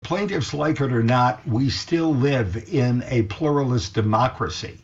plaintiffs like it or not, we still live in a pluralist democracy.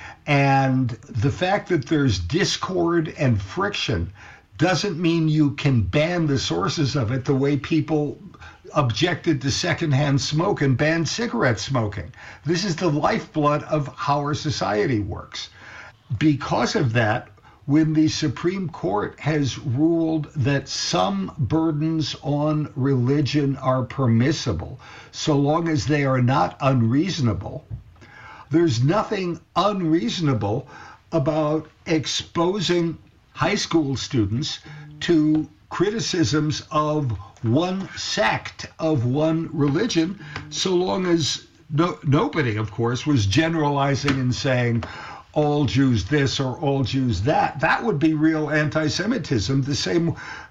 And the fact that there's discord and friction doesn't mean you can ban the sources of it the way people objected to secondhand smoke and banned cigarette smoking. This is the lifeblood of how our society works. Because of that, when the Supreme Court has ruled that some burdens on religion are permissible, so long as they are not unreasonable, there's nothing unreasonable about exposing high school students to criticisms of one sect of one religion, so long as nobody, of course, was generalizing and saying all Jews this or all Jews that. That would be real anti-Semitism, the same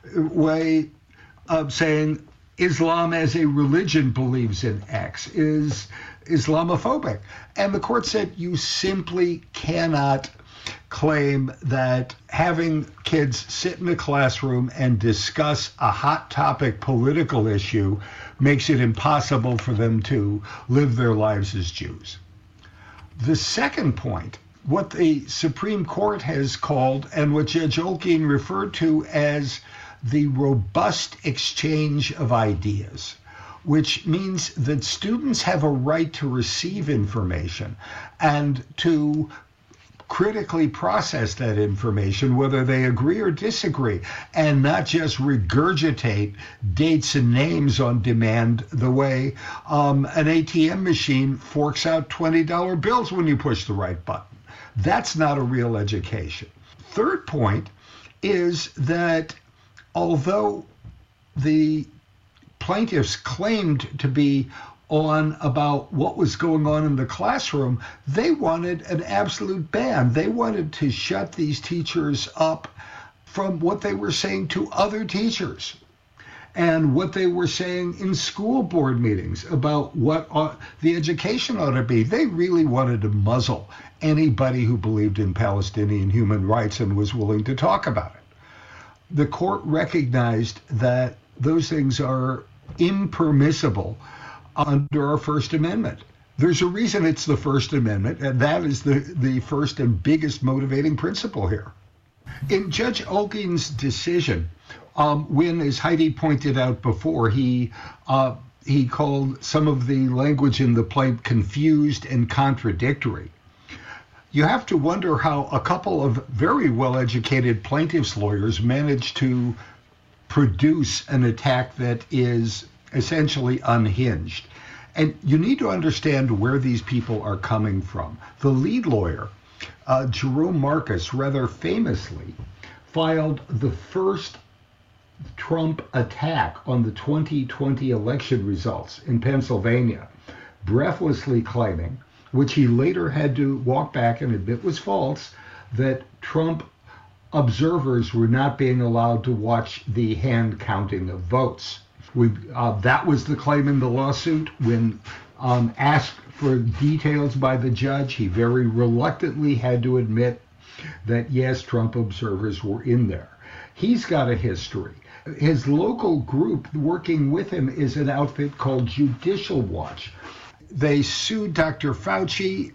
way of saying Islam as a religion believes in X is Islamophobic. And the court said you simply cannot claim that having kids sit in a classroom and discuss a hot topic political issue makes it impossible for them to live their lives as Jews. The second point, what the Supreme Court has called and what Judge Olguin referred to as the robust exchange of ideas, which means that students have a right to receive information and to critically process that information, whether they agree or disagree, and not just regurgitate dates and names on demand the way an ATM machine forks out $20 bills when you push the right button. That's not a real education. Third point is that although the plaintiffs claimed to be on about what was going on in the classroom, they wanted an absolute ban. They wanted to shut these teachers up from what they were saying to other teachers and what they were saying in school board meetings about what the education ought to be. They really wanted to muzzle anybody who believed in Palestinian human rights and was willing to talk about it. The court recognized that those things are impermissible under our First Amendment. There's a reason it's the First Amendment, and that is the first and biggest motivating principle here. In Judge Olguin's decision, when, as Heidi pointed out before, he called some of the language in the plaint confused and contradictory, you have to wonder how a couple of very well-educated plaintiffs' lawyers managed to produce an attack that is essentially unhinged. And you need to understand where these people are coming from. The lead lawyer, Jerome Marcus, rather famously filed the first Trump attack on the 2020 election results in Pennsylvania, breathlessly claiming, which he later had to walk back and admit was false, that Trump observers were not being allowed to watch the hand counting of votes. That was the claim in the lawsuit. When asked for details by the judge, he very reluctantly had to admit that, yes, Trump observers were in there. He's got a history. His local group working with him is an outfit called Judicial Watch. They sued Dr. Fauci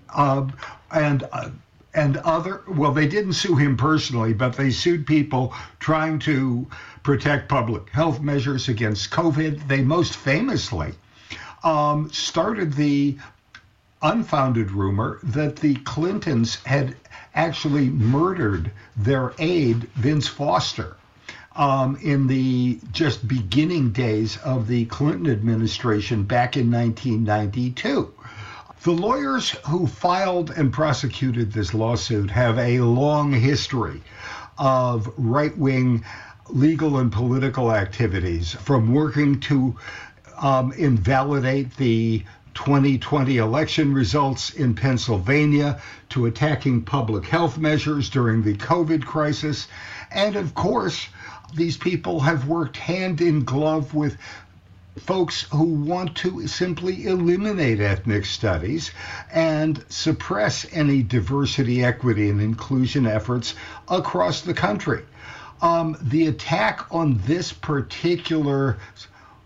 and other, well, they didn't sue him personally, but they sued people trying to protect public health measures against COVID. They most famously started the unfounded rumor that the Clintons had actually murdered their aide, Vince Foster, in the just beginning days of the Clinton administration back in 1992. The lawyers who filed and prosecuted this lawsuit have a long history of right-wing legal and political activities, from working to invalidate the 2020 election results in Pennsylvania, to attacking public health measures during the COVID crisis. And of course, these people have worked hand in glove with folks who want to simply eliminate ethnic studies and suppress any diversity, equity, and inclusion efforts across the country. The attack on this particular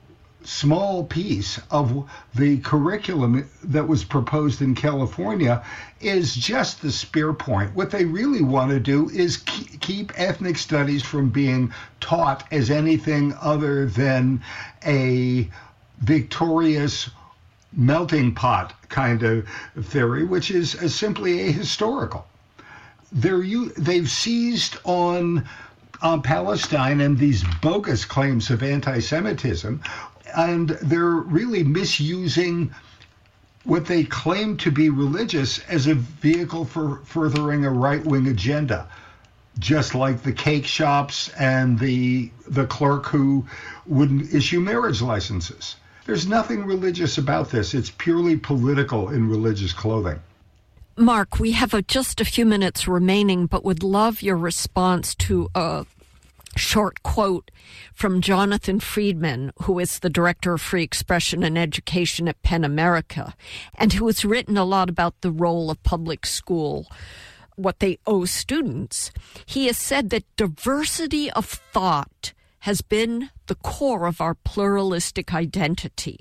small piece of the curriculum that was proposed in California is just the spear point. What they really want to do is keep ethnic studies from being taught as anything other than a victorious melting pot kind of theory, which is simply ahistorical. They've seized on Palestine and these bogus claims of anti-Semitism, and they're really misusing what they claim to be religious as a vehicle for furthering a right-wing agenda, just like the cake shops and the clerk who wouldn't issue marriage licenses. There's nothing religious about this. It's purely political in religious clothing. Mark, we have just a few minutes remaining, but would love your response to a short quote from Jonathan Friedman, who is the Director of Free Expression and Education at PEN America, and who has written a lot about the role of public school, what they owe students. He has said that diversity of thought has been the core of our pluralistic identity.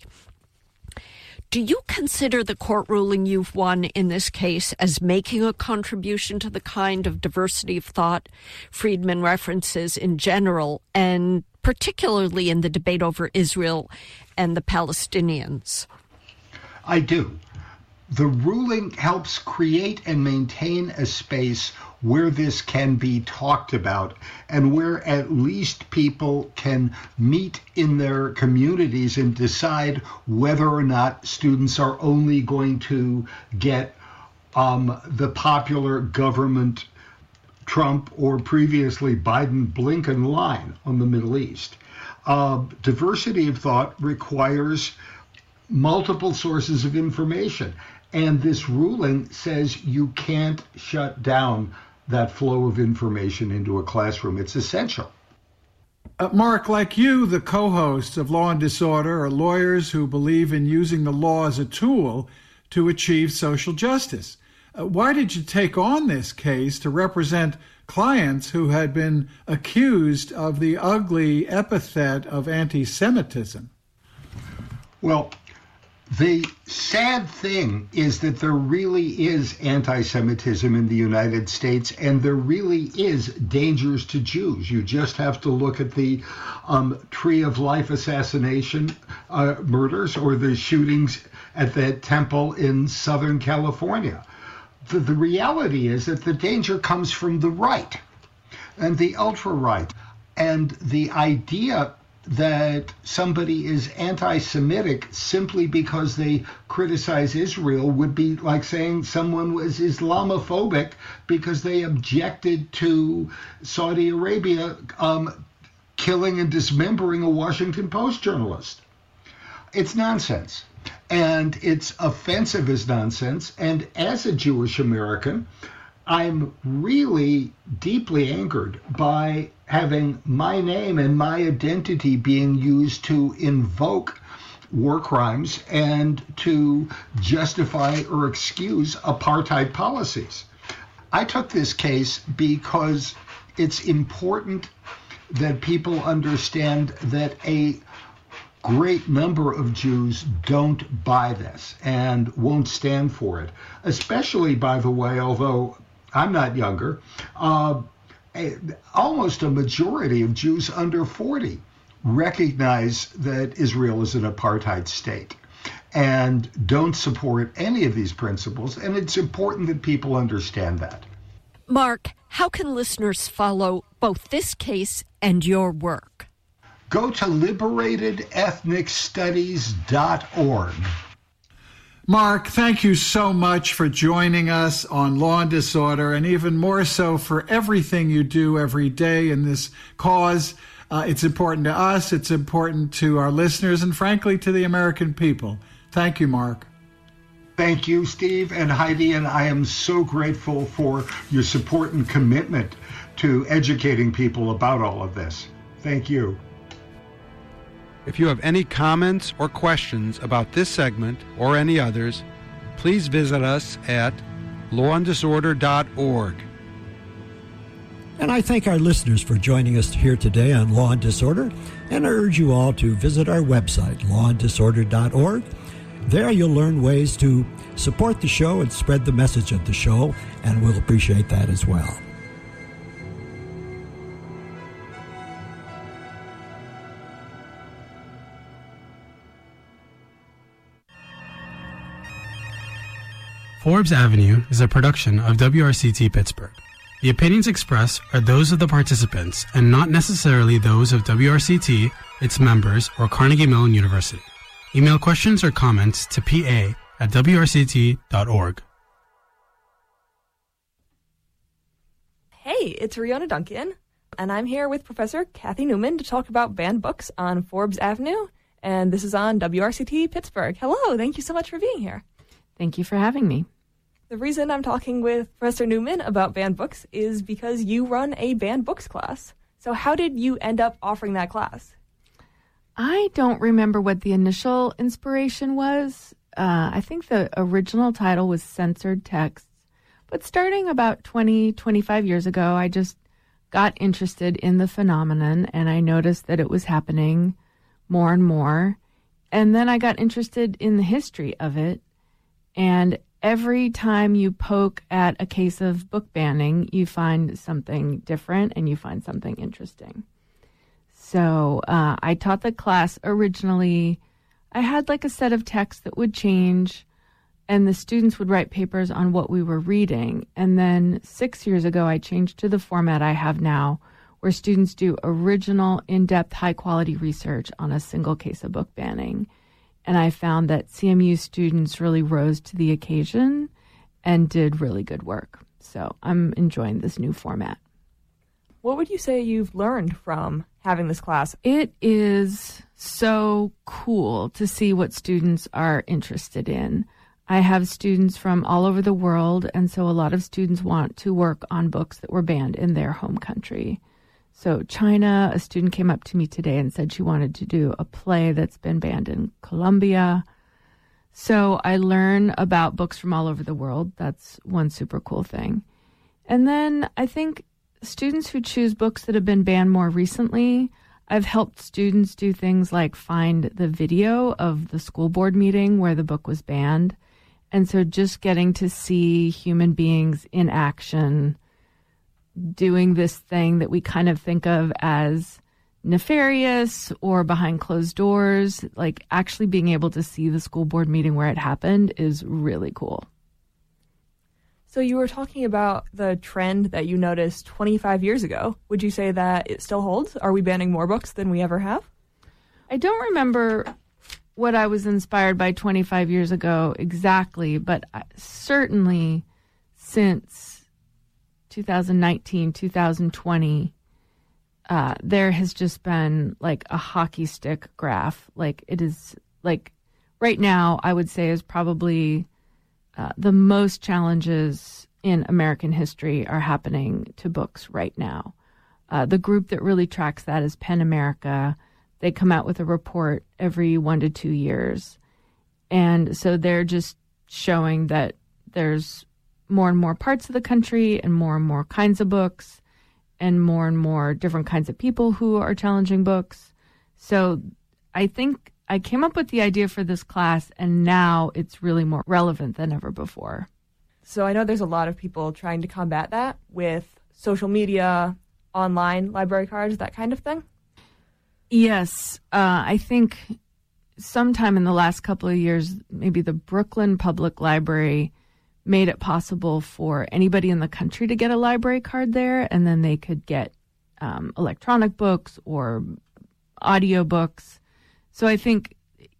Do you consider the court ruling you've won in this case as making a contribution to the kind of diversity of thought Friedman references in general, and particularly in the debate over Israel and the Palestinians? I do. The ruling helps create and maintain a space where this can be talked about and where at least people can meet in their communities and decide whether or not students are only going to get the popular government Trump or previously Biden-Blinken line on the Middle East. Diversity of thought requires multiple sources of information. And this ruling says you can't shut down that flow of information into a classroom. It's essential. Mark, like you, the co-hosts of Law and Disorder are lawyers who believe in using the law as a tool to achieve social justice. Why did you take on this case to represent clients who had been accused of the ugly epithet of anti-Semitism? Well, the sad thing is that there really is anti-Semitism in the United States, and there really is dangers to Jews. You just have to look at the Tree of Life assassination murders or the shootings at the temple in Southern California. The reality is that the danger comes from the right and the ultra-right, and the idea that somebody is anti-Semitic simply because they criticize Israel would be like saying someone was Islamophobic because they objected to Saudi Arabia killing and dismembering a Washington Post journalist. It's nonsense. And it's offensive as nonsense. And as a Jewish American, I'm really deeply angered by having my name and my identity being used to invoke war crimes and to justify or excuse apartheid policies. I took this case because it's important that people understand that a great number of Jews don't buy this and won't stand for it, especially, by the way, although I'm not younger, almost a majority of Jews under 40 recognize that Israel is an apartheid state and don't support any of these principles. And it's important that people understand that. Mark, how can listeners follow both this case and your work? Go to liberatedethnicstudies.org. Mark, thank you so much for joining us on Law and Disorder, and even more so for everything you do every day in this cause. It's important to us, it's important to our listeners, and frankly, to the American people. Thank you, Mark. Thank you, Steve and Heidi, and I am so grateful for your support and commitment to educating people about all of this. Thank you. If you have any comments or questions about this segment or any others, please visit us at lawanddisorder.org. And I thank our listeners for joining us here today on Law and Disorder, and I urge you all to visit our website, lawanddisorder.org. There you'll learn ways to support the show and spread the message of the show, and we'll appreciate that as well. Forbes Avenue is a production of WRCT Pittsburgh. The opinions expressed are those of the participants and not necessarily those of WRCT, its members, or Carnegie Mellon University. Email questions or comments to pa@wrct.org. Hey, it's Rihanna Duncan, and I'm here with Professor Kathy Newman to talk about banned books on Forbes Avenue, and this is on WRCT Pittsburgh. Hello, thank you so much for being here. Thank you for having me. The reason I'm talking with Professor Newman about banned books is because you run a banned books class. So how did you end up offering that class? I don't remember what the initial inspiration was. I think the original title was Censored Texts. But starting about 25 years ago, I just got interested in the phenomenon, and I noticed that it was happening more and more. And then I got interested in the history of it. And every time you poke at a case of book banning, you find something different and you find something interesting. So I taught the class originally. I had like a set of texts that would change, and the students would write papers on what we were reading. And then 6 years ago, I changed to the format I have now, where students do original, in-depth, high-quality research on a single case of book banning. And I found that CMU students really rose to the occasion and did really good work. So I'm enjoying this new format. What would you say you've learned from having this class? It is so cool to see what students are interested in. I have students from all over the world, and so a lot of students want to work on books that were banned in their home country. So China, a student came up to me today and said she wanted to do a play that's been banned in Colombia. So I learn about books from all over the world. That's one super cool thing. And then I think students who choose books that have been banned more recently, I've helped students do things like find the video of the school board meeting where the book was banned. And so just getting to see human beings in action doing this thing that we kind of think of as nefarious or behind closed doors, like actually being able to see the school board meeting where it happened is really cool. So you were talking about the trend that you noticed 25 years ago. Would you say that it still holds? Are we banning more books than we ever have? I don't remember what I was inspired by 25 years ago exactly, but certainly since 2019, 2020, there has just been like a hockey stick graph. Like it is like right now, I would say is probably the most challenges in American history are happening to books right now. The group that really tracks that is PEN America. They come out with a report every 1 to 2 years. And so they're just showing that there's more and more parts of the country and more kinds of books and more different kinds of people who are challenging books. So I think I came up with the idea for this class, and now it's really more relevant than ever before. So I know there's a lot of people trying to combat that with social media, online library cards, that kind of thing. Yes, I think sometime in the last couple of years, maybe the Brooklyn Public Library made it possible for anybody in the country to get a library card there, and then they could get electronic books or audio books. So I think,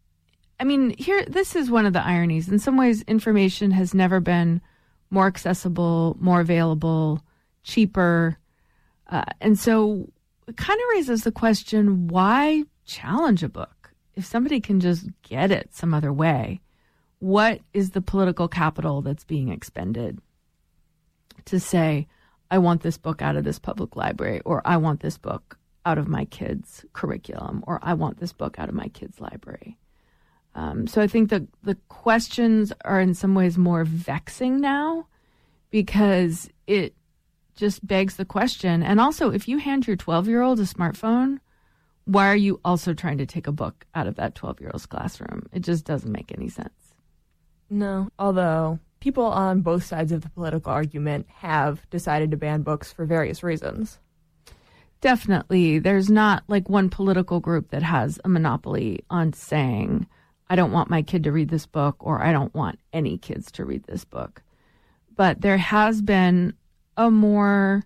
this is one of the ironies. In some ways, information has never been more accessible, more available, cheaper. And so it kind of raises the question, why challenge a book? If somebody can just get it some other way, what is the political capital that's being expended to say, I want this book out of this public library, or I want this book out of my kids' curriculum, or I want this book out of my kids' library? So I think that the questions are in some ways more vexing now because it just begs the question. And also, if you hand your 12-year-old a smartphone, why are you also trying to take a book out of that 12-year-old's classroom? It just doesn't make any sense. No, although people on both sides of the political argument have decided to ban books for various reasons. Definitely. There's not like one political group that has a monopoly on saying, I don't want my kid to read this book, or I don't want any kids to read this book. But there has been a more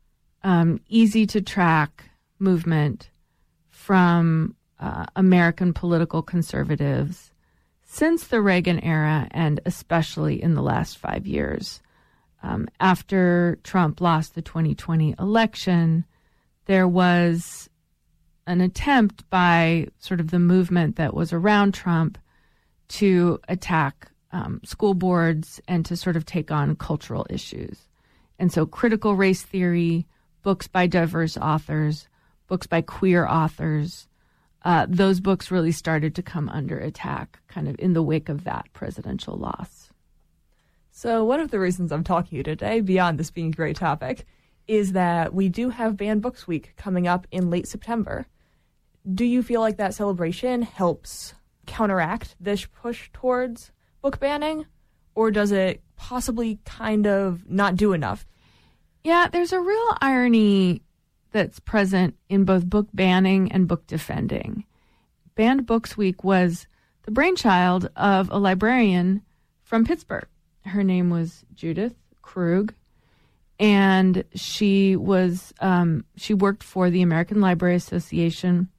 easy to track movement from American political conservatives since the Reagan era, and especially in the last 5 years. After Trump lost the 2020 election, there was an attempt by sort of the movement that was around Trump to attack school boards and to sort of take on cultural issues. And so critical race theory, books by diverse authors, books by queer authors, those books really started to come under attack kind of in the wake of that presidential loss. So one of the reasons I'm talking to you today, beyond this being a great topic, is that we do have Banned Books Week coming up in late September. Do you feel like that celebration helps counteract this push towards book banning, or does it possibly kind of not do enough? Yeah, there's a real irony that's present in both book banning and book defending. Banned Books Week was the brainchild of a librarian from Pittsburgh. Her name was Judith Krug, and she worked for the American Library Association,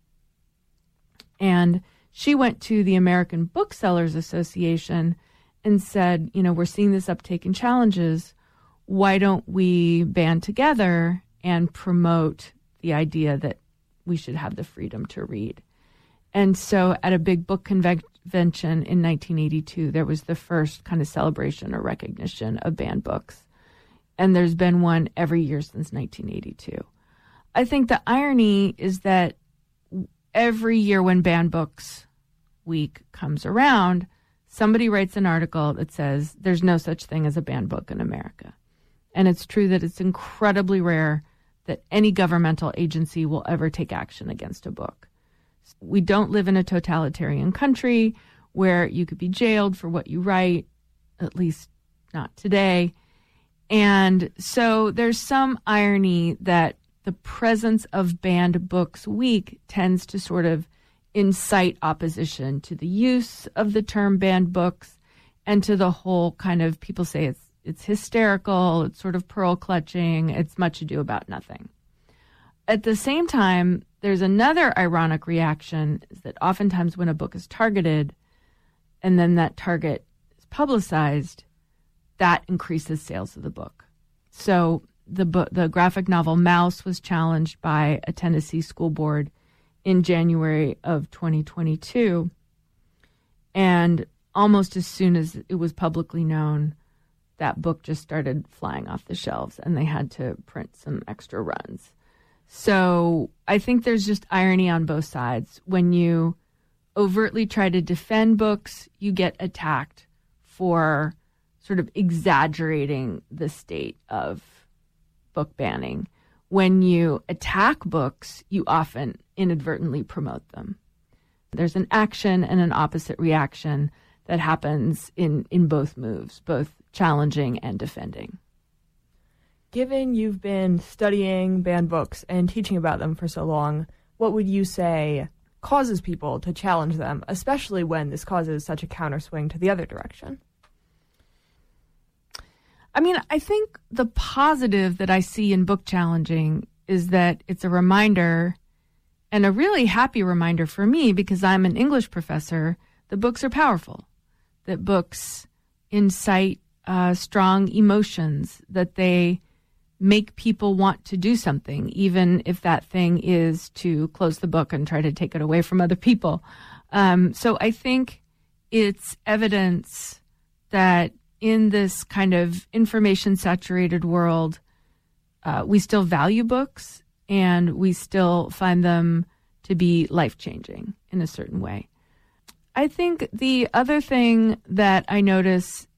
and she went to the American Booksellers Association and said, we're seeing this uptake in challenges. Why don't we band together and promote the idea that we should have the freedom to read? And so at a big book convention in 1982, there was the first kind of celebration or recognition of banned books. And there's been one every year since 1982. I think the irony is that every year when Banned Books Week comes around, somebody writes an article that says there's no such thing as a banned book in America. And it's true that it's incredibly rare that any governmental agency will ever take action against a book. We don't live in a totalitarian country where you could be jailed for what you write, at least not today. And so there's some irony that the presence of Banned Books Week tends to sort of incite opposition to the use of the term banned books and to the whole kind of, people say it's hysterical, it's sort of pearl clutching, it's much ado about nothing. At the same time, there's another ironic reaction, is that oftentimes when a book is targeted and then that target is publicized, that increases sales of the book. So the graphic novel Mouse was challenged by a Tennessee school board in January of 2022. And almost as soon as it was publicly known, that book just started flying off the shelves and they had to print some extra runs. So I think there's just irony on both sides. When you overtly try to defend books, you get attacked for sort of exaggerating the state of book banning. When you attack books, you often inadvertently promote them. There's an action and an opposite reaction that happens in both moves, both challenging and defending. Given you've been studying banned books and teaching about them for so long, what would you say causes people to challenge them, especially when this causes such a counterswing to the other direction? I mean, I think the positive that I see in book challenging is that it's a reminder, and a really happy reminder for me, because I'm an English professor, that books are powerful, that books incite strong emotions, that they make people want to do something, even if that thing is to close the book and try to take it away from other people. So I think it's evidence that in this kind of information-saturated world, we still value books and we still find them to be life-changing in a certain way. I think the other thing that I notice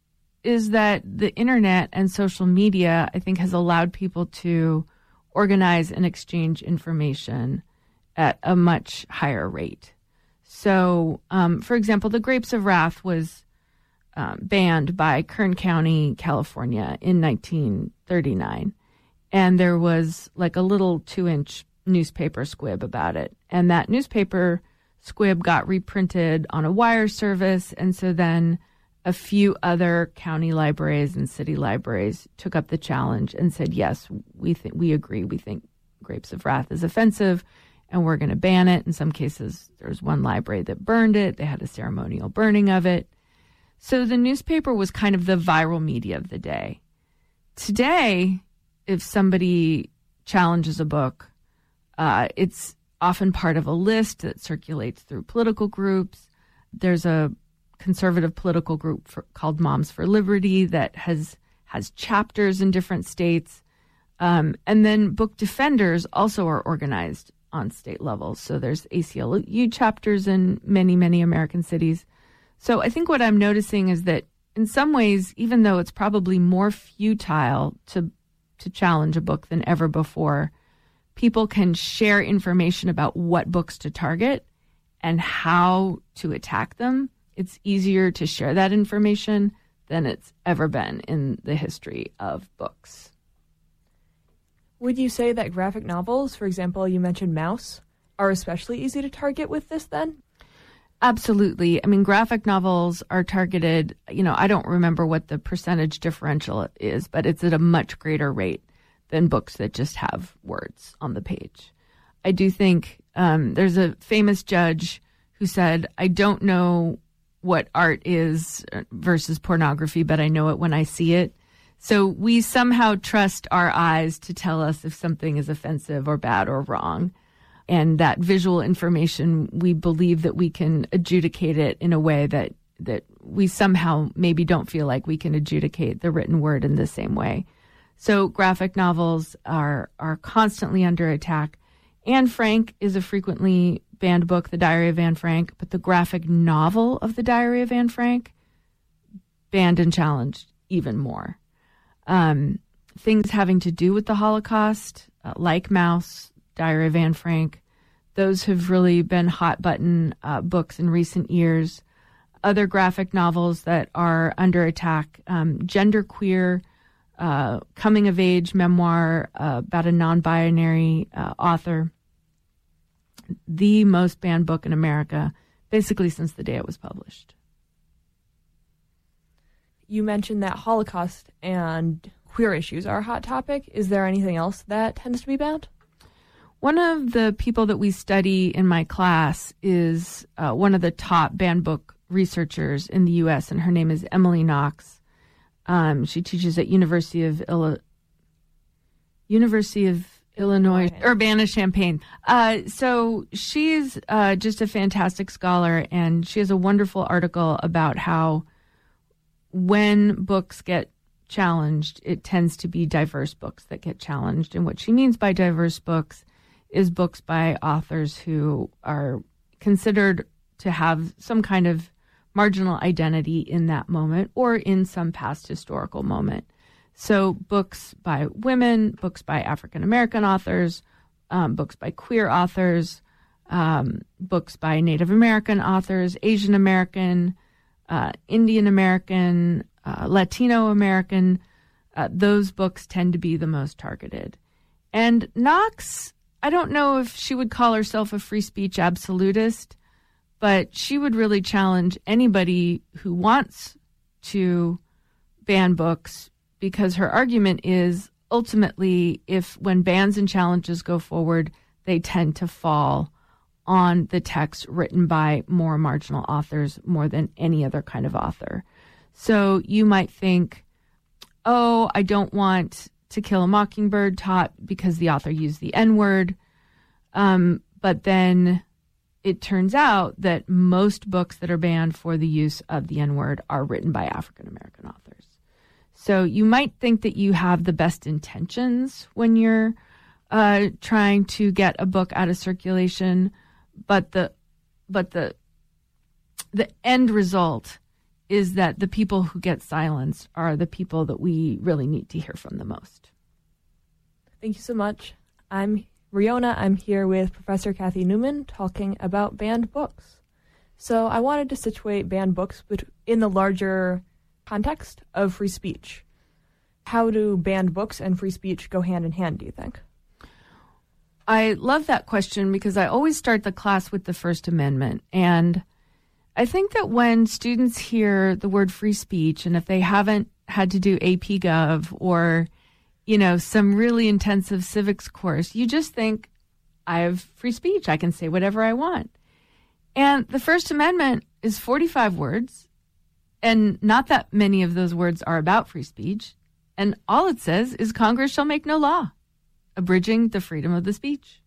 is that the internet and social media, I think, has allowed people to organize and exchange information at a much higher rate. So, for example, The Grapes of Wrath was banned by Kern County, California in 1939. And there was like a little 2-inch newspaper squib about it. And that newspaper squib got reprinted on a wire service. And so then a few other county libraries and city libraries took up the challenge and said, yes, we agree. We think Grapes of Wrath is offensive and we're going to ban it. In some cases, there's one library that burned it. They had a ceremonial burning of it. So the newspaper was kind of the viral media of the day. Today, if somebody challenges a book, it's often part of a list that circulates through political groups. There's a conservative political group called Moms for Liberty that has chapters in different states. And then book defenders also are organized on state levels. So there's ACLU chapters in many, many American cities. So I think what I'm noticing is that in some ways, even though it's probably more futile to challenge a book than ever before, people can share information about what books to target and how to attack them. It's easier to share that information than it's ever been in the history of books. Would you say that graphic novels, for example, you mentioned Mouse, are especially easy to target with this then? Absolutely. I mean, graphic novels are targeted, I don't remember what the percentage differential is, but it's at a much greater rate than books that just have words on the page. I do think there's a famous judge who said, I don't know what art is versus pornography, but I know it when I see it. So we somehow trust our eyes to tell us if something is offensive or bad or wrong. And that visual information, we believe that we can adjudicate it in a way that we somehow maybe don't feel like we can adjudicate the written word in the same way. So graphic novels are constantly under attack. Anne Frank is a frequently banned book, The Diary of Anne Frank, but the graphic novel of The Diary of Anne Frank, banned and challenged even more. Things having to do with the Holocaust, like Mouse, Diary of Anne Frank, those have really been hot button books in recent years. Other graphic novels that are under attack, genderqueer, coming of age memoir about a non-binary author, the most banned book in America, basically since the day it was published. You mentioned that Holocaust and queer issues are a hot topic. Is there anything else that tends to be banned? One of the people that we study in my class is one of the top banned book researchers in the U.S., and her name is Emily Knox. She teaches at University of Illinois, Urbana-Champaign. So she's just a fantastic scholar, and she has a wonderful article about how when books get challenged, it tends to be diverse books that get challenged. And what she means by diverse books is books by authors who are considered to have some kind of marginal identity in that moment or in some past historical moment. So books by women, books by African-American authors, books by queer authors, books by Native American authors, Asian American, Indian American, Latino American, those books tend to be the most targeted. And Knox, I don't know if she would call herself a free speech absolutist, but she would really challenge anybody who wants to ban books, because her argument is ultimately when bans and challenges go forward, they tend to fall on the text written by more marginal authors more than any other kind of author. So you might think, oh, I don't want To Kill a Mockingbird taught because the author used the N-word. But then it turns out that most books that are banned for the use of the N-word are written by African-American authors. So you might think that you have the best intentions when you're trying to get a book out of circulation, but the end result is that the people who get silenced are the people that we really need to hear from the most. Thank you so much. I'm Riona. I'm here with Professor Kathy Newman talking about banned books. So I wanted to situate banned books in the larger context of free speech. How do banned books and free speech go hand in hand, do you think? I love that question because I always start the class with the First Amendment. And I think that when students hear the word free speech, and if they haven't had to do AP Gov or, some really intensive civics course, you just think, I have free speech. I can say whatever I want. And the First Amendment is 45 words, and not that many of those words are about free speech. And all it says is Congress shall make no law abridging the freedom of the speech.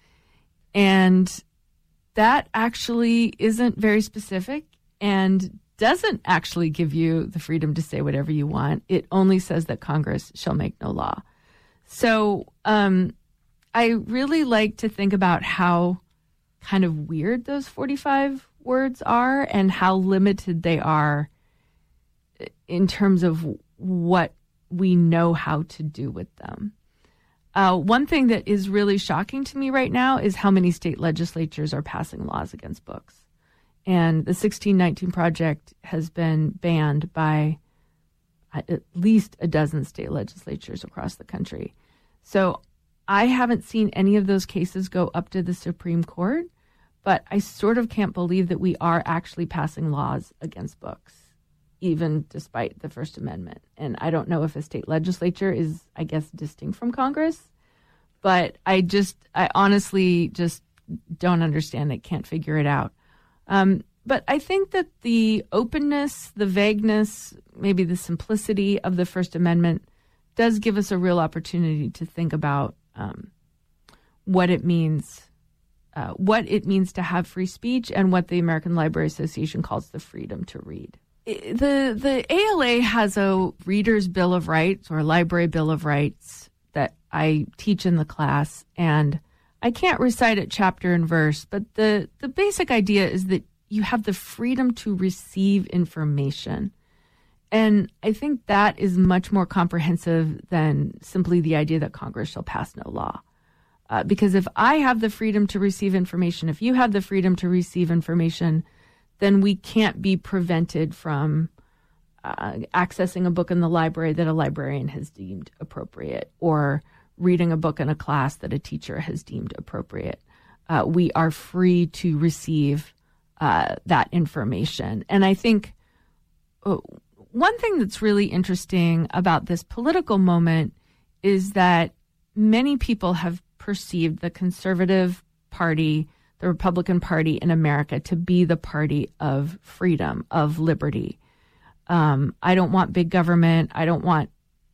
And that actually isn't very specific and doesn't actually give you the freedom to say whatever you want. It only says that Congress shall make no law. So I really like to think about how kind of weird those 45 words are and how limited they are in terms of what we know how to do with them. One thing that is really shocking to me right now is how many state legislatures are passing laws against books. And the 1619 Project has been banned by at least a dozen state legislatures across the country. So I haven't seen any of those cases go up to the Supreme Court, but I sort of can't believe that we are actually passing laws against books, even despite the First Amendment. And I don't know if a state legislature is, I guess, distinct from Congress, but I honestly just don't understand it, can't figure it out. But I think that the openness, the vagueness, maybe the simplicity of the First Amendment does give us a real opportunity to think about what it means to have free speech and what the American Library Association calls the freedom to read. The ALA has a Reader's Bill of Rights or Library Bill of Rights that I teach in the class, and I can't recite it chapter and verse, but the basic idea is that you have the freedom to receive information. And I think that is much more comprehensive than simply the idea that Congress shall pass no law. Because if I have the freedom to receive information, if you have the freedom to receive information, then we can't be prevented from accessing a book in the library that a librarian has deemed appropriate or reading a book in a class that a teacher has deemed appropriate. We are free to receive that information. And I think one thing that's really interesting about this political moment is that many people have perceived the conservative party, the Republican Party in America, to be the party of freedom, of liberty. I don't want big government. I don't want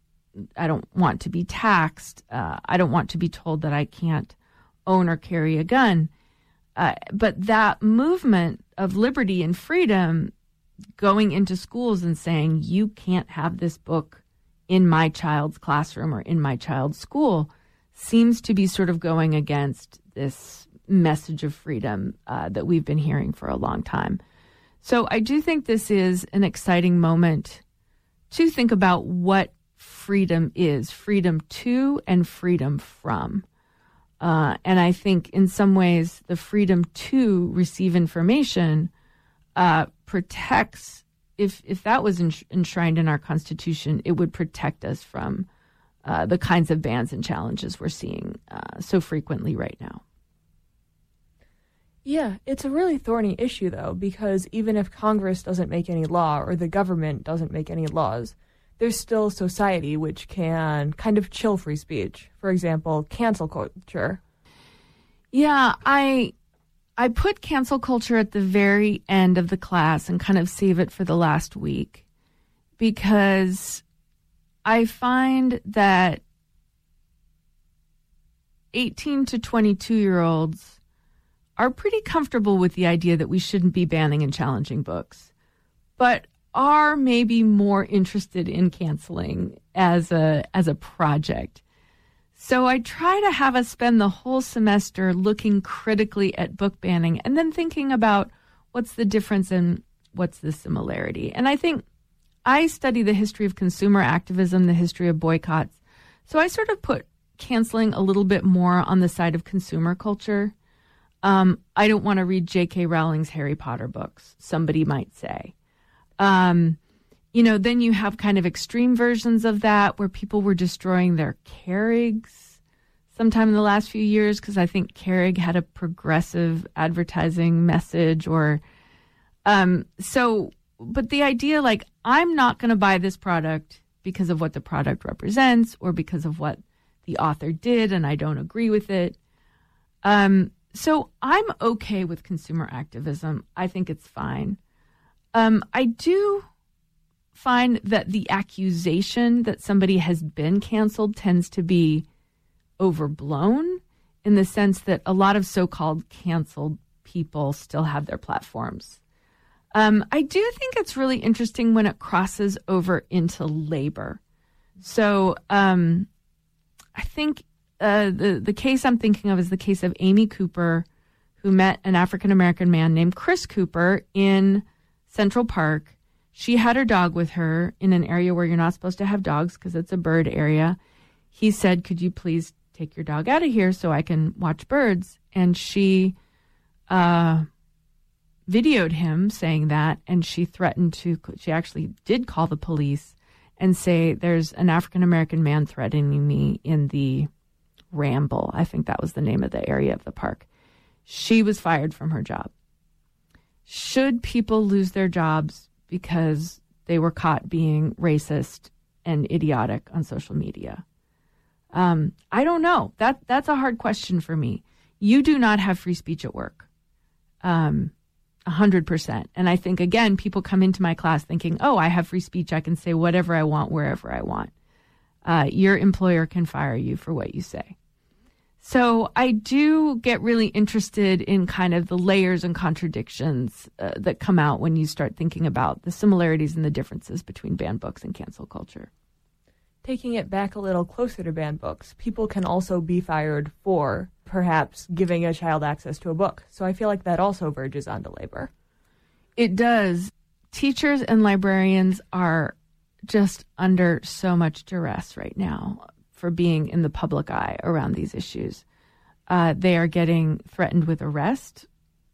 to be taxed. I don't want to be told that I can't own or carry a gun. But that movement of liberty and freedom going into schools and saying, you can't have this book in my child's classroom or in my child's school seems to be sort of going against this message of freedom that we've been hearing for a long time. So I do think this is an exciting moment to think about what freedom is, freedom to and freedom from. And I think in some ways the freedom to receive information protects, if that was enshrined in our Constitution, it would protect us from the kinds of bans and challenges we're seeing so frequently right now. Yeah, it's a really thorny issue, though, because even if Congress doesn't make any law or the government doesn't make any laws, there's still society which can kind of chill free speech. For example, cancel culture. Yeah, I put cancel culture at the very end of the class and kind of save it for the last week because I find that 18 to 22-year-olds are pretty comfortable with the idea that we shouldn't be banning and challenging books, but are maybe more interested in canceling as a project. So I try to have us spend the whole semester looking critically at book banning and then thinking about what's the difference in what's the similarity? And I think I study the history of consumer activism, the history of boycotts. So I sort of put canceling a little bit more on the side of consumer culture. I don't want to read J.K. Rowling's Harry Potter books, somebody might say. Then you have kind of extreme versions of that where people were destroying their Keurigs sometime in the last few years because I think Keurig had a progressive advertising message but the idea, like, I'm not going to buy this product because of what the product represents or because of what the author did and I don't agree with it. So I'm okay with consumer activism. I think it's fine. I do find that the accusation that somebody has been canceled tends to be overblown in the sense that a lot of so-called canceled people still have their platforms. I do think it's really interesting when it crosses over into labor. So I think the case I'm thinking of is the case of Amy Cooper, who met an African-American man named Chris Cooper in Central Park. She had her dog with her in an area where you're not supposed to have dogs because it's a bird area. He said, "Could you please take your dog out of here so I can watch birds?" And she videoed him saying that, and she actually did call the police and say, "There's an African-American man threatening me in the Ramble." I think that was the name of the area of the park. She was fired from her job. Should people lose their jobs because they were caught being racist and idiotic on social media? I don't know. That's a hard question for me. You do not have free speech at work. 100%. And I think, again, people come into my class thinking, oh, I have free speech. I can say whatever I want, wherever I want. Your employer can fire you for what you say. So I do get really interested in kind of the layers and contradictions that come out when you start thinking about the similarities and the differences between banned books and cancel culture. Taking it back a little closer to banned books, people can also be fired for perhaps giving a child access to a book. So I feel like that also verges onto labor. It does. Teachers and librarians are just under so much duress right now for being in the public eye around these issues. They are getting threatened with arrest,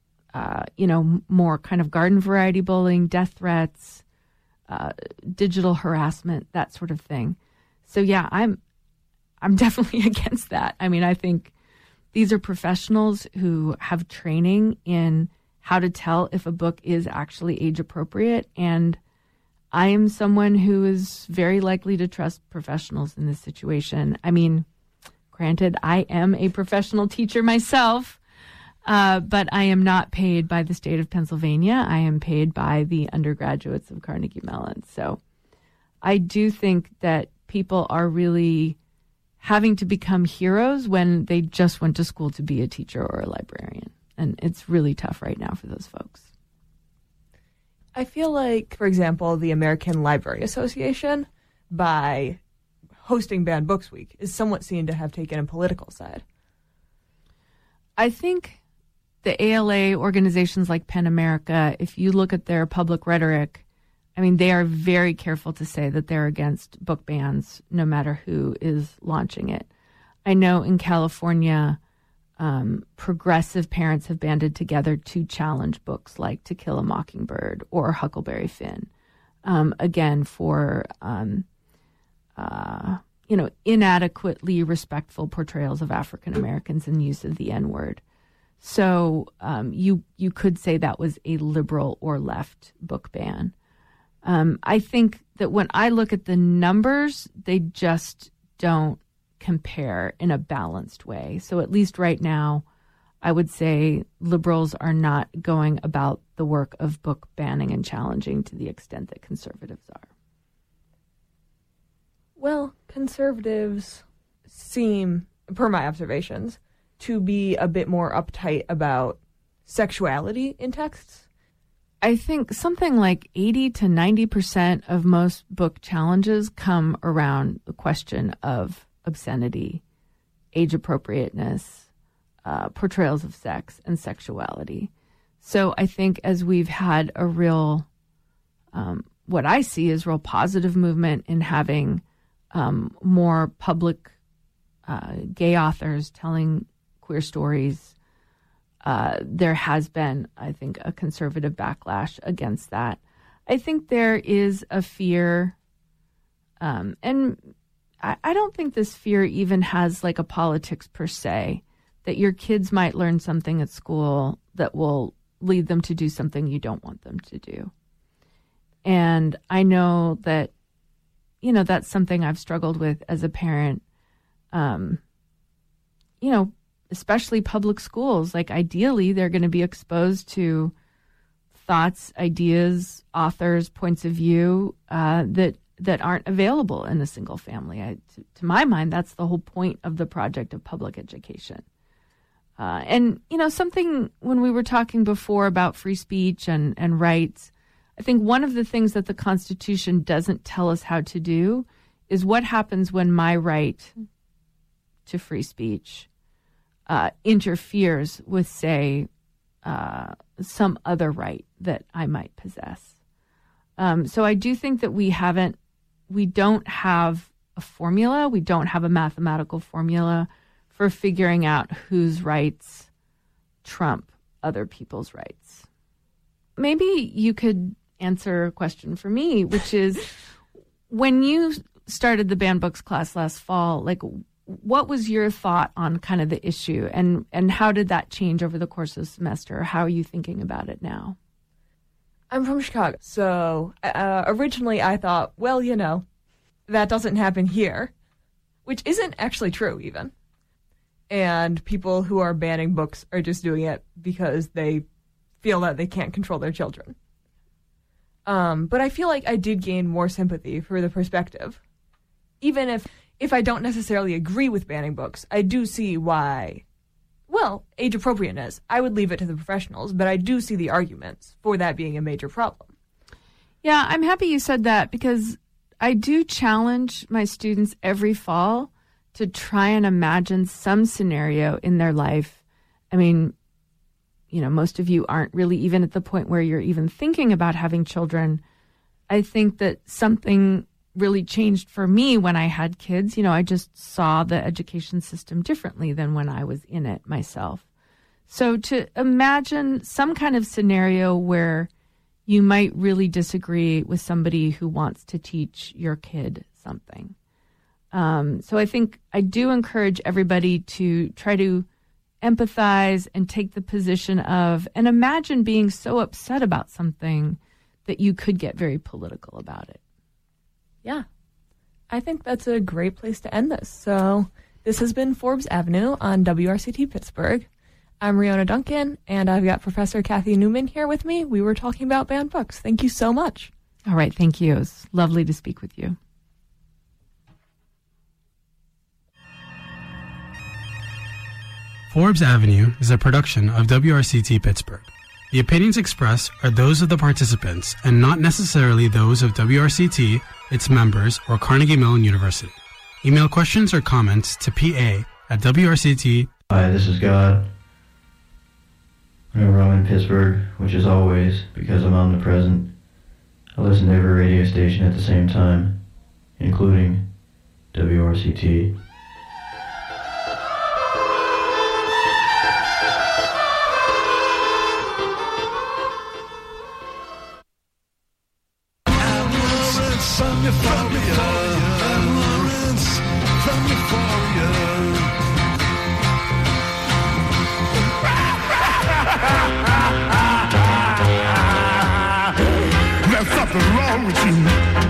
more kind of garden variety bullying, death threats, digital harassment, that sort of thing. So yeah, I'm definitely against that. I mean, I think these are professionals who have training in how to tell if a book is actually age appropriate. And I am someone who is very likely to trust professionals in this situation. I mean, granted, I am a professional teacher myself, but I am not paid by the state of Pennsylvania. I am paid by the undergraduates of Carnegie Mellon. So I do think that people are really having to become heroes when they just went to school to be a teacher or a librarian. And it's really tough right now for those folks. I feel like, for example, the American Library Association, by hosting Banned Books Week, is somewhat seen to have taken a political side. I think the ALA organizations like PEN America, if you look at their public rhetoric, I mean, they are very careful to say that they're against book bans, no matter who is launching it. I know in California, progressive parents have banded together to challenge books like To Kill a Mockingbird or Huckleberry Finn, again, for, inadequately respectful portrayals of African Americans and use of the N-word. So you could say that was a liberal or left book ban. I think that when I look at the numbers, they just don't compare in a balanced way. So at least right now, I would say liberals are not going about the work of book banning and challenging to the extent that conservatives are. Well, conservatives seem, per my observations, to be a bit more uptight about sexuality in texts. I think something like 80 to 90% of most book challenges come around the question of obscenity, age appropriateness, portrayals of sex and sexuality. So I think as we've had a real what I see is real positive movement in having more public gay authors telling queer stories. There has been, I think, a conservative backlash against that. I think there is a fear, and I don't think this fear even has like a politics per se, that your kids might learn something at school that will lead them to do something you don't want them to do. And I know that, you know, that's something I've struggled with as a parent. You know, especially public schools, like ideally they're going to be exposed to thoughts, ideas, authors, points of view that aren't available in a single family. To my mind, that's the whole point of the project of public education. And, you know, something when we were talking before about free speech and rights, I think one of the things that the Constitution doesn't tell us how to do is what happens when my right to free speech interferes with, say, some other right that I might possess. So I do think that we don't have a formula, we don't have a mathematical formula for figuring out whose rights trump other people's rights. Maybe you could answer a question for me, which is, when you started the banned books class last fall, like, what was your thought on kind of the issue, and how did that change over the course of the semester? How are you thinking about it now? I'm from Chicago, so originally I thought, well, you know, that doesn't happen here, which isn't actually true even. And people who are banning books are just doing it because they feel that they can't control their children. But I feel like I did gain more sympathy for the perspective. Even if I don't necessarily agree with banning books, I do see why, well, age appropriateness, I would leave it to the professionals, but I do see the arguments for that being a major problem. Yeah, I'm happy you said that, because I do challenge my students every fall to try and imagine some scenario in their life. I mean, you know, most of you aren't really even at the point where you're even thinking about having children. I think that something really changed for me when I had kids. You know, I just saw the education system differently than when I was in it myself. So to imagine some kind of scenario where you might really disagree with somebody who wants to teach your kid something. So I think I do encourage everybody to try to empathize and take the position of, and imagine being so upset about something that you could get very political about it. Yeah, I think that's a great place to end this. So this has been Forbes Avenue on WRCT Pittsburgh. I'm Riona Duncan, and I've got Professor Kathy Newman here with me. We were talking about banned books. Thank you so much. All right, thank you. It was lovely to speak with you. Forbes Avenue is a production of WRCT Pittsburgh. The opinions expressed are those of the participants and not necessarily those of WRCT, its members, or Carnegie Mellon University. Email questions or comments to PA@WRCT. Hi, this is God. Whenever I'm in Pittsburgh, which is always because I'm omnipresent, I listen to every radio station at the same time, including WRCT. There's something wrong with you.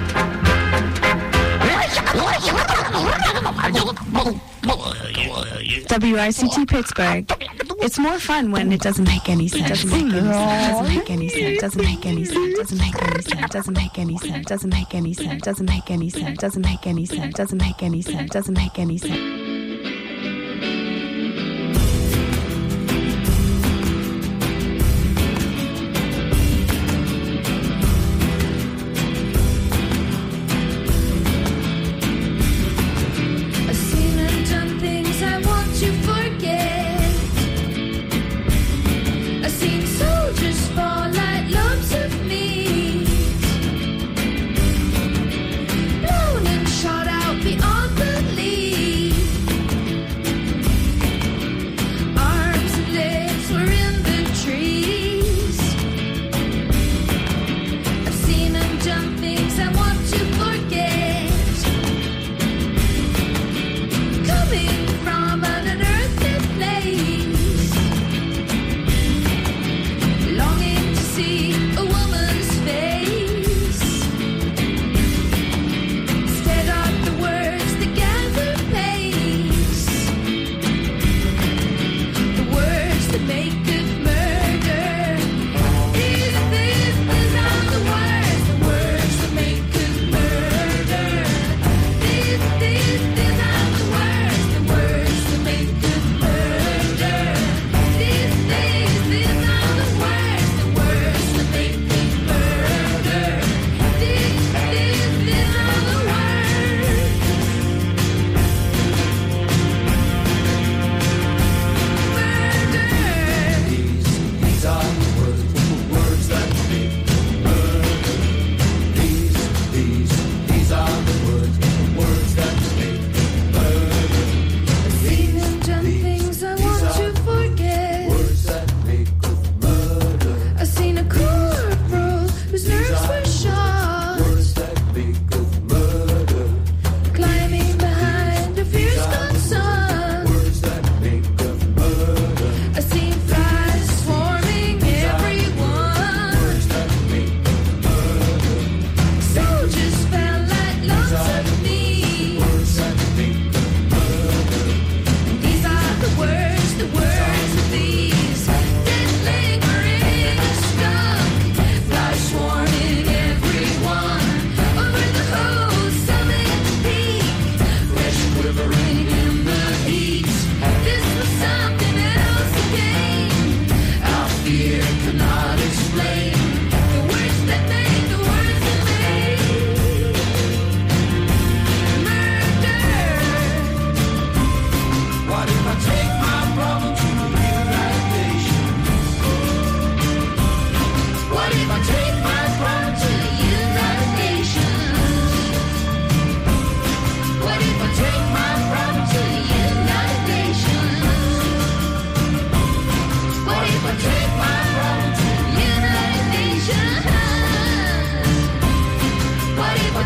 WRCT Pittsburgh. It's more fun when it doesn't make any sense. Doesn't make any sense. Doesn't make any sense. Doesn't make any sense. Doesn't make any sense. Doesn't make any sense. Doesn't make any sense. Doesn't make any sense. Doesn't make any sense. Doesn't make any sense.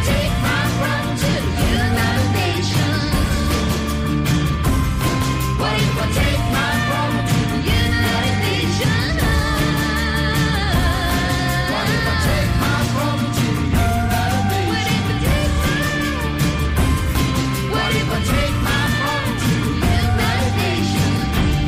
take my throne to the United Nations? What if I take my throne to the United Nations? What if I take my throne to the United Nations? What if I take my throne to the United Nations?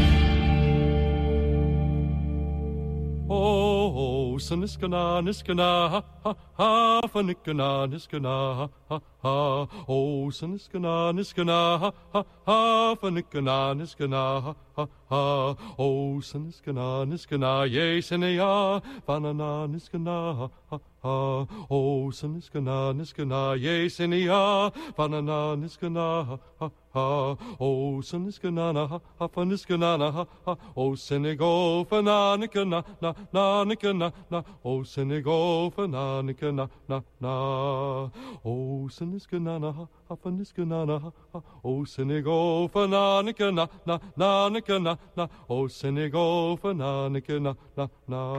Oh, Saniskana, Niskana, ha ha ha, Fanikana, Niskana, ha ha ha. Oh, Saniskana, Niskana, ha ha ha, Fanikana, Niskana, ha ha ha. Oh, Saniskana, Niskana, yea, Senea, Banana, Niskana, ha ha ha. Oh, Saniskana, Niskana, yea, Senea, Banana, Niskana, ha ha ha. Oh, Saniskana, ha ha, Faniskana, ha ha. Oh, Senegal, Fananikana, na na nikana, na. Oh, Senegal, Fananikana, na na. Oh, Saniskana, ha ha, Faniskana, ha ha. Oh, Senegal, Fananikana, na na nikana, na. Oh, Senegal, Fananikana, na na.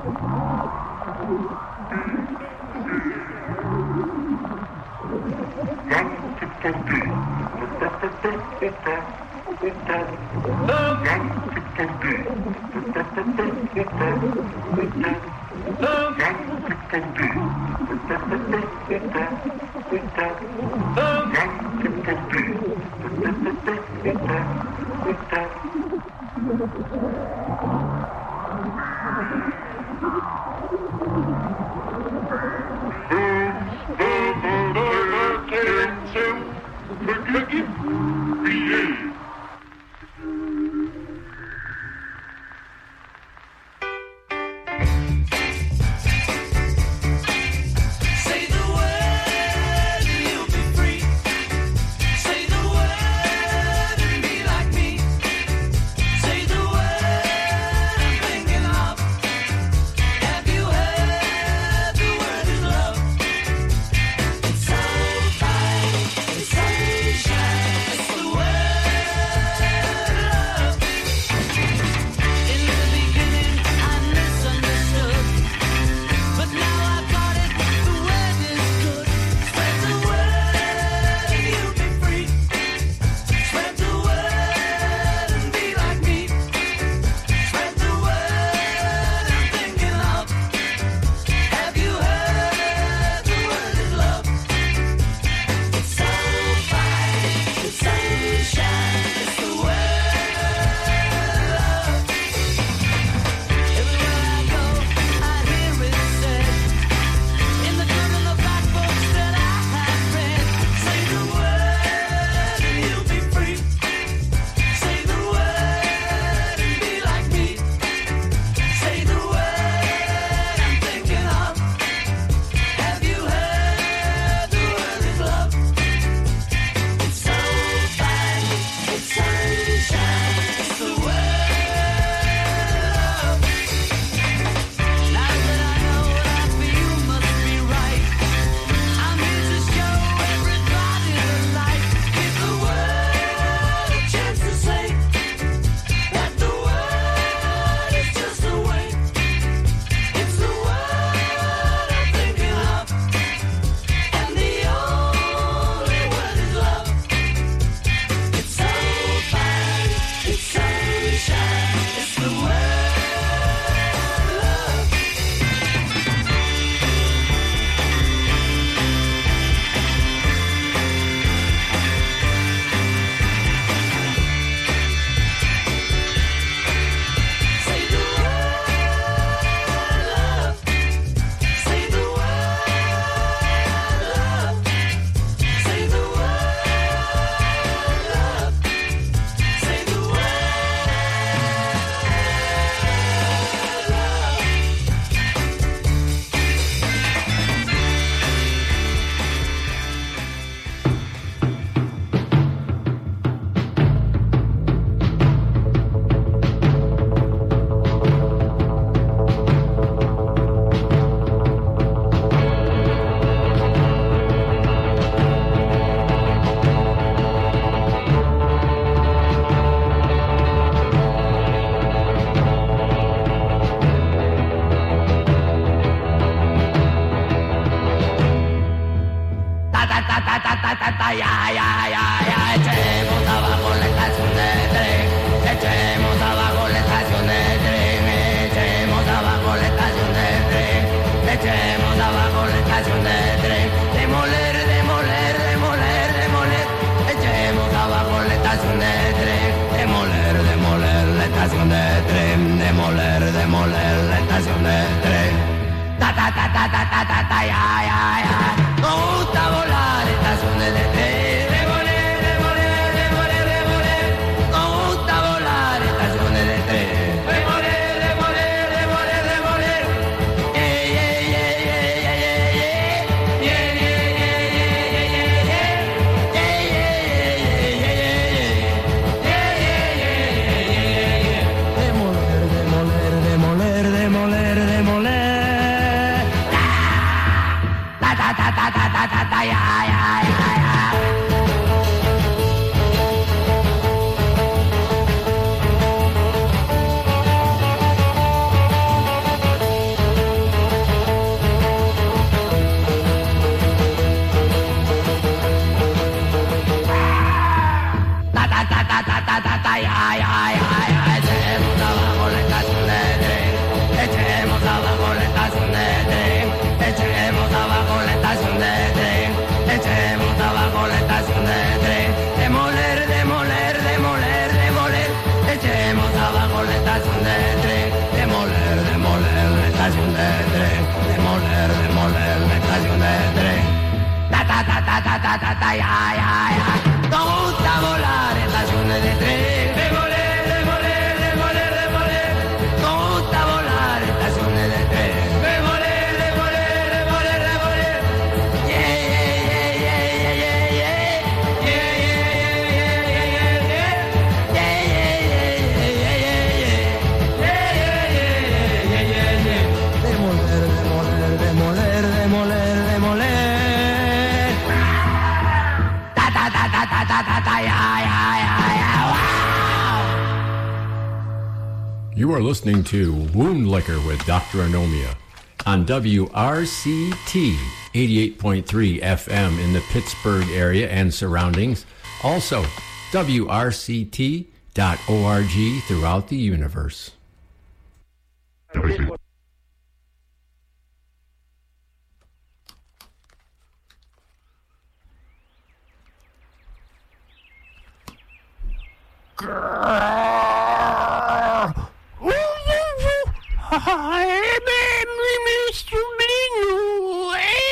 Echemos abajo la estación de tren, echemos abajo la estación de tren, echemos abajo la estación de tren, echemos abajo la estación de tren, demoler, demoler, demoler, demoler, echemos abajo la estación de tren, demoler, demoler la estación de tren, demoler, demoler la estación de tren. Ta ta ta ta ta ta ta ta ya ya ya. Nos gusta volar estaciones de tren. Demoler, demoler, demoler, demoler. Nos gusta volar estaciones de tren. Demoler, demoler, demoler, demoler. Yeah yeah yeah yeah yeah yeah yeah. Yeah yeah yeah yeah yeah yeah yeah. Yeah yeah yeah yeah yeah yeah. Yeah yeah yeah yeah yeah yeah. Demoler, demoler, demoler, demoler, demoler. Ta ta ta ta ta ta ta ta ya ya ya ya. estación de tren, echemos abajo la estación de tren, echemos abajo la estación de tren, demoler, demoler, demoler, demoler, echemos abajo la estación de tren, demoler, demoler la estación de tren, demoler, demoler la estación de tren. Ta ta ta ta ta ta ta ta ya ya ya. Nos gusta volar estaciones de tren. Demoler, demoler, demoler, demoler. Nos gusta volar estaciones de tren. Demoler, demoler, demoler, demoler. Yeah yeah yeah yeah yeah yeah yeah yeah yeah yeah yeah yeah yeah yeah yeah. Demoler, demoler, demoler, demoler, demoler. You are listening to Wound Liquor with Dr. Anomia on WRCT 88.3 FM in the Pittsburgh area and surroundings. Also, WRCT.org throughout the universe. Mr. Bingo.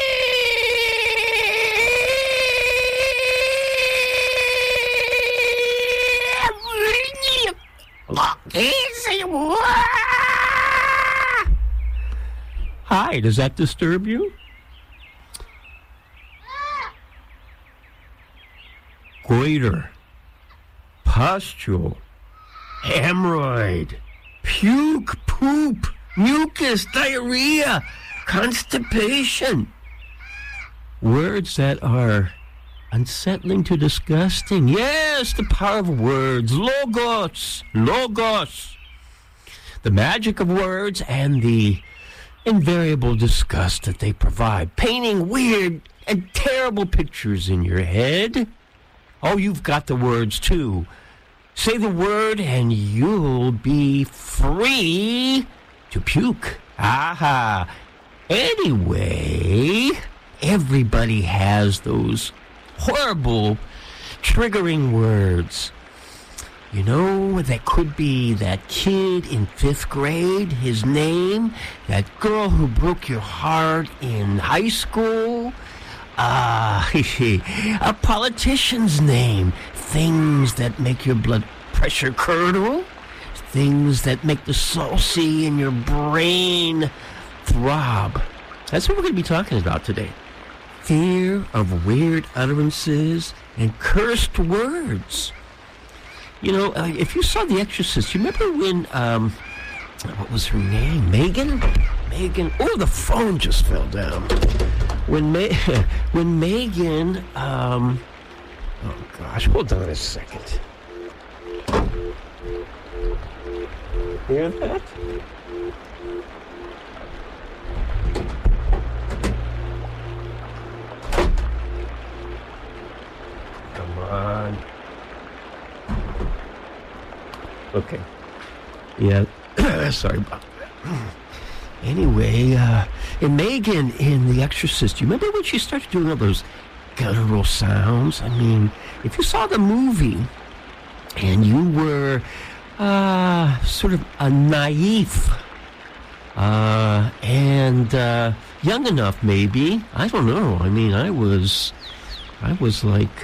Hi, does that disturb you? Goiter, pustule, hemorrhoid, puke, poop, mucus, diarrhea, constipation. Words that are unsettling to disgusting. Yes, the power of words. Logos. Logos. The magic of words and the invariable disgust that they provide. Painting weird and terrible pictures in your head. Oh, you've got the words, too. Say the word and you'll be free to puke. Aha. Anyway, everybody has those horrible, triggering words. You know, that could be that kid in 5th grade, his name, that girl who broke your heart in high school, a politician's name, things that make your blood pressure curdle, things that make the saucy in your brain throb. That's what we're going to be talking about today. Fear of weird utterances and cursed words. You know, if you saw The Exorcist, you remember when, what was her name? Megan? Oh, the phone just fell down. When Megan, oh gosh, hold on a second. Hear that? Come on. Okay. Yeah, sorry about that. Anyway, in Megan in The Exorcist, you remember when she started doing all those guttural sounds? I mean, if you saw the movie and you were sort of a naive and young enough, maybe, I don't know. I mean, I was like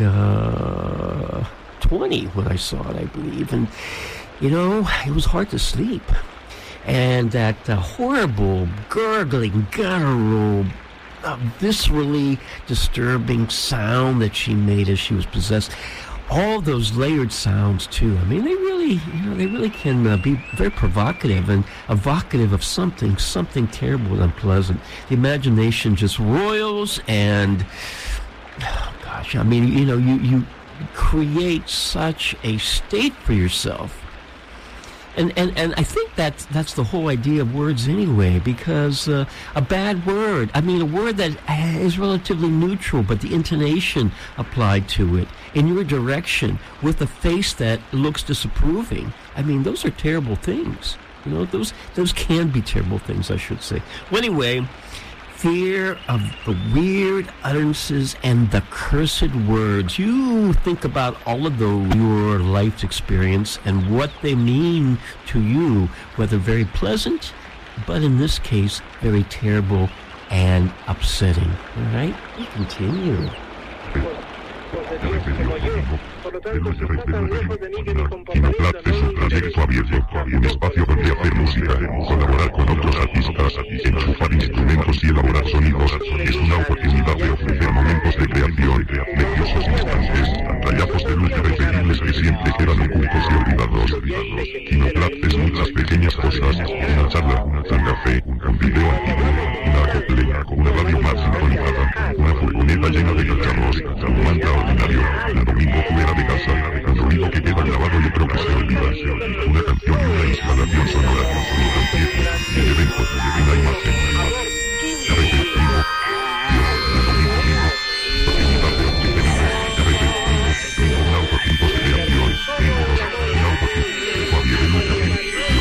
20 when I saw it, I believe, and you know, it was hard to sleep. And that horrible, gurgling, guttural, viscerally disturbing sound that she made as she was possessed. All those layered sounds, too. I mean, they really can be very provocative and evocative of something terrible and unpleasant. The imagination just roils and, oh gosh, I mean, you know, you create such a state for yourself. And I think that's the whole idea of words anyway, because a bad word, I mean, a word that is relatively neutral, but the intonation applied to it in your direction with a face that looks disapproving, I mean, those are terrible things. You know, those can be terrible things, I should say. Well, anyway, fear of the weird utterances and the cursed words. You think about all of those, your life's experience and what they mean to you, whether very pleasant, but in this case, very terrible and upsetting. All right? We continue. Trayecto abierto, un espacio donde hacer música, colaborar con otros artistas, enchufar instrumentos y elaborar sonidos, es una oportunidad de ofrecer momentos de creación, preciosos instantes, rayazos de luz irrepetibles que siempre quedan ocultos y olvidados. Quinoplates, muchas pequeñas cosas, una charla, un café, un video antiguo, una acople, una radio más sintonizada, una furgoneta llena de cacharros, un manta ordinario, un domingo fuera de casa, un ruido que queda grabado y creo que se olvida, una canción y una instalación sonora, un concierto, el evento, una imagen, repetitivo, un domingo vivo, proximidad de objeto, un autotiempos de creación, un autotiempo, Javier de luz aquí,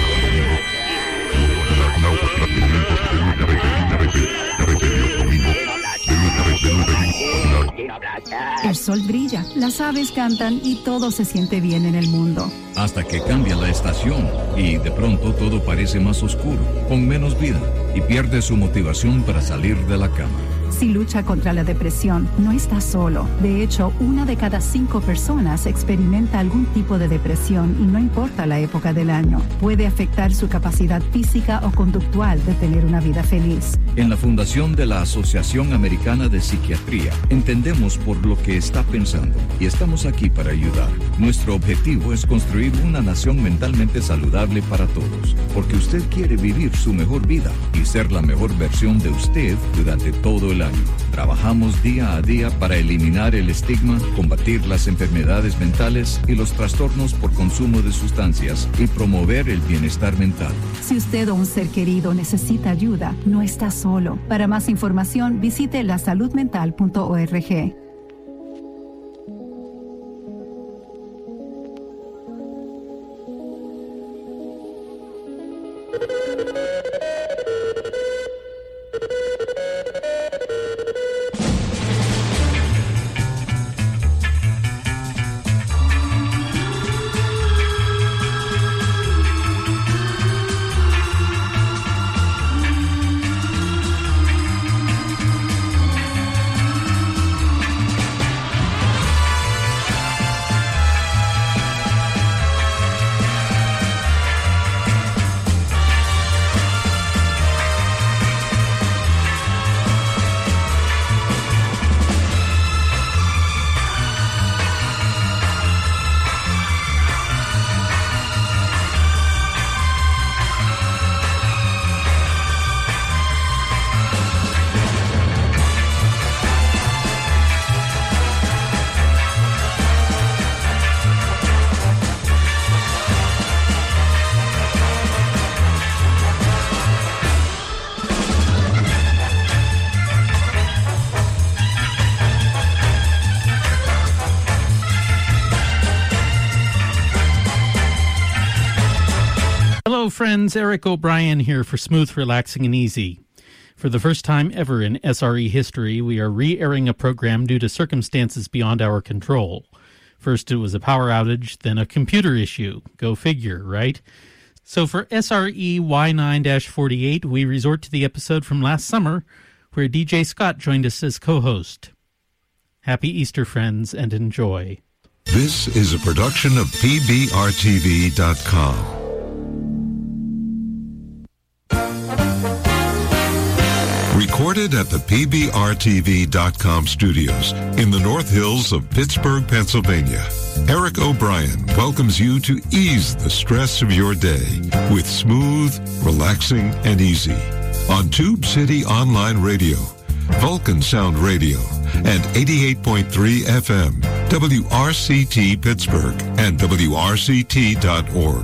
un autotiempo de momentos de luz, domingo, de luz, el sol brilla, las aves cantan y todo se siente bien en el mundo. Hasta que cambia la estación y de pronto todo parece más oscuro, con menos vida y pierde su motivación para salir de la cama. Si lucha contra la depresión, no está solo. De hecho, 1 de cada 5 personas experimenta algún tipo de depresión y no importa la época del año. Puede afectar su capacidad física o conductual de tener una vida feliz. En la fundación de la Asociación Americana de Psiquiatría, entendemos por lo que está pensando y estamos aquí para ayudar. Nuestro objetivo es construir una nación mentalmente saludable para todos, porque usted quiere vivir su mejor vida y ser la mejor versión de usted durante todo el año. Trabajamos día a día para eliminar el estigma, combatir las enfermedades mentales y los trastornos por consumo de sustancias y promover el bienestar mental. Si usted o un ser querido necesita ayuda, no está solo. Para más información, visite lasaludmental.org. Hello friends, Eric O'Brien here for Smooth, Relaxing, and Easy. For the first time ever in SRE history, we are re-airing a program due to circumstances beyond our control. First it was a power outage, then a computer issue. Go figure, right? So for SRE Y9-48, we resort to the episode from last summer, where DJ Scott joined us as co-host. Happy Easter, friends, and enjoy. This is a production of PBRTV.com. Recorded at the PBRTV.com studios in the North Hills of Pittsburgh, Pennsylvania, Eric O'Brien welcomes you to ease the stress of your day with Smooth, Relaxing, and Easy on Tube City Online Radio, Vulcan Sound Radio, and 88.3 FM, WRCT Pittsburgh, and WRCT.org.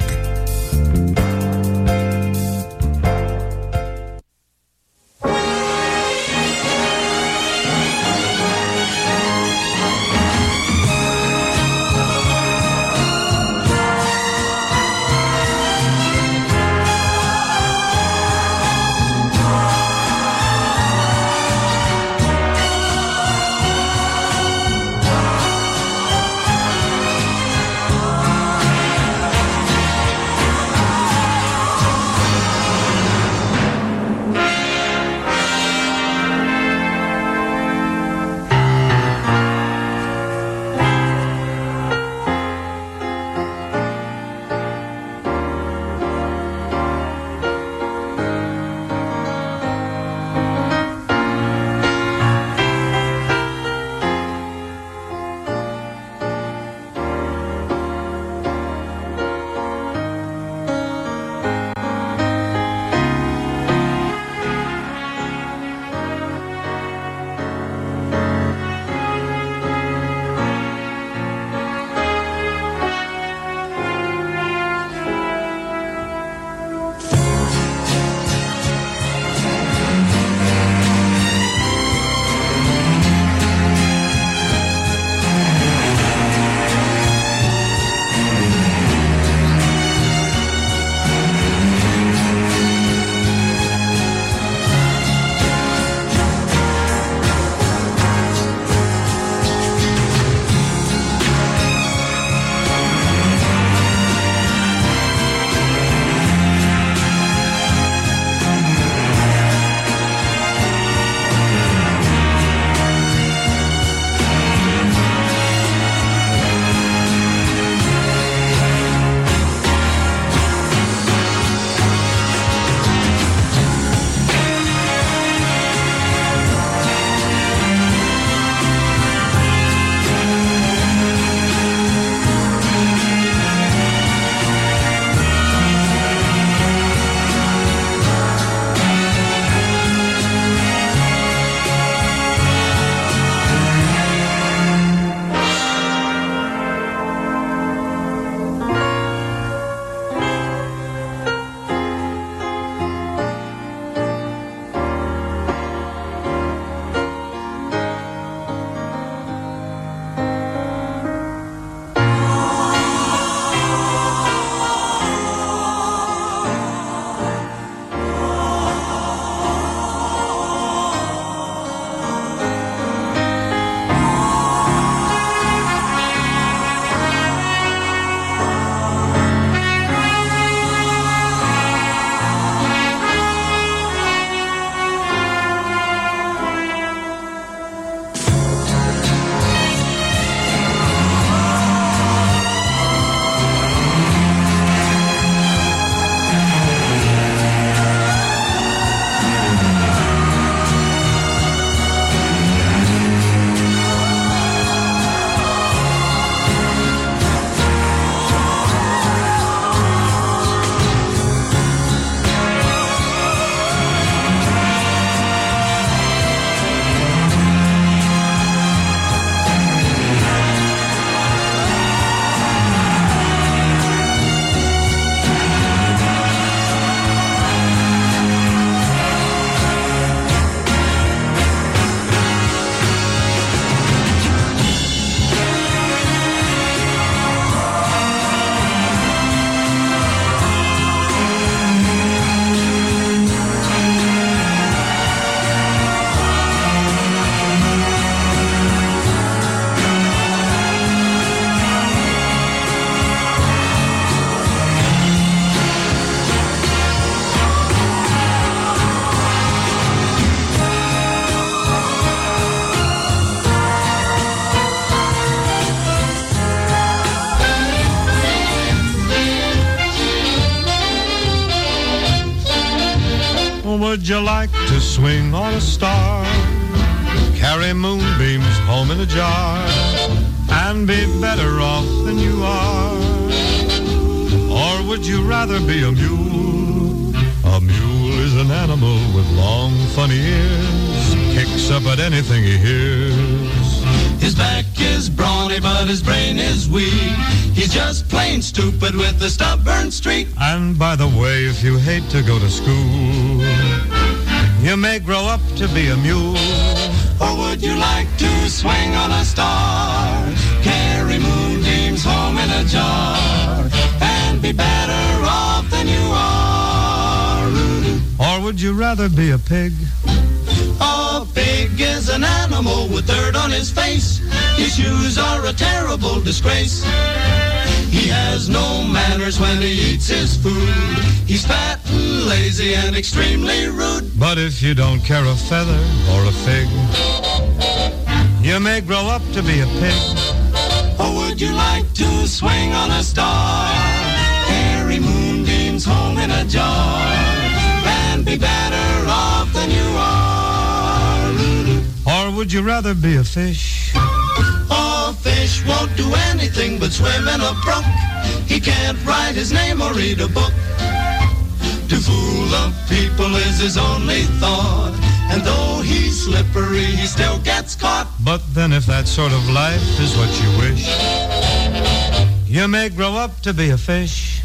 would you like to swing on a star? Carry moonbeams home in a jar and be better off than you are? Or would you rather be a mule? A mule is an animal with long, funny ears, kicks up at anything he hears. His back is brawny, but his brain is weak. He's just plain stupid with a stubborn streak. And by the way, if you hate to go to school, you may grow up to be a mule. Or would you like to swing on a star? Carry moonbeams home in a jar and be better off than you are? Or would you rather be a pig? A pig is an animal with dirt on his face. His shoes are a terrible disgrace. He has no manners when he eats his food. He's fat and lazy and extremely rude. But if you don't care a feather or a fig, you may grow up to be a pig. Or would you like to swing on a star? Carry moonbeams home in a jar and be better off than you are? Or would you rather be a fish? A fish won't do anything but swim in a brook. He can't write his name or read a book. To fool the people is his only thought, and though he's slippery, he still gets caught. But then if that sort of life is what you wish, you may grow up to be a fish.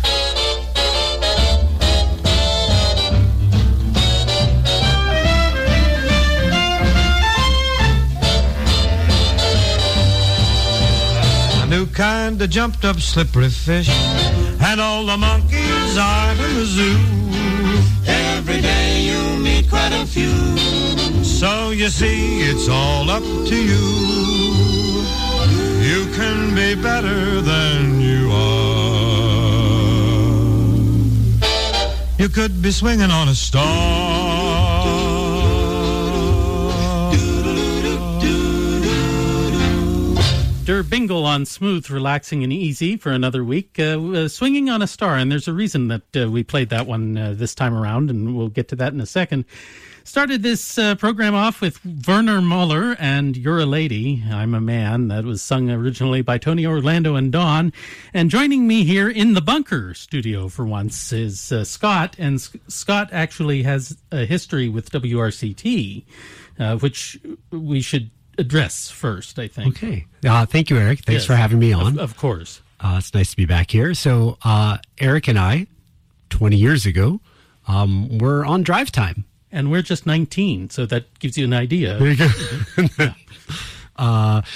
New kind of jumped up slippery fish, and all the monkeys are in the zoo. Every day you meet quite a few. So you see, it's all up to you. You can be better than you are. You could be swinging on a star. Der Bingle on Smooth, Relaxing and Easy for another week. Swinging on a Star, and there's a reason that we played that one this time around, and we'll get to that in a second. Started this program off with Werner Muller and You're a Lady, I'm a Man. That was sung originally by Tony Orlando and Dawn. And joining me here in the Bunker studio for once is Scott, and Scott actually has a history with WRCT, which we should address first, I think. Okay. Thank you, Eric. Thanks for having me on. Of course. It's nice to be back here. So Eric and I, 20 years ago, were on Drive Time. And we're just 19, so that gives you an idea. There you go.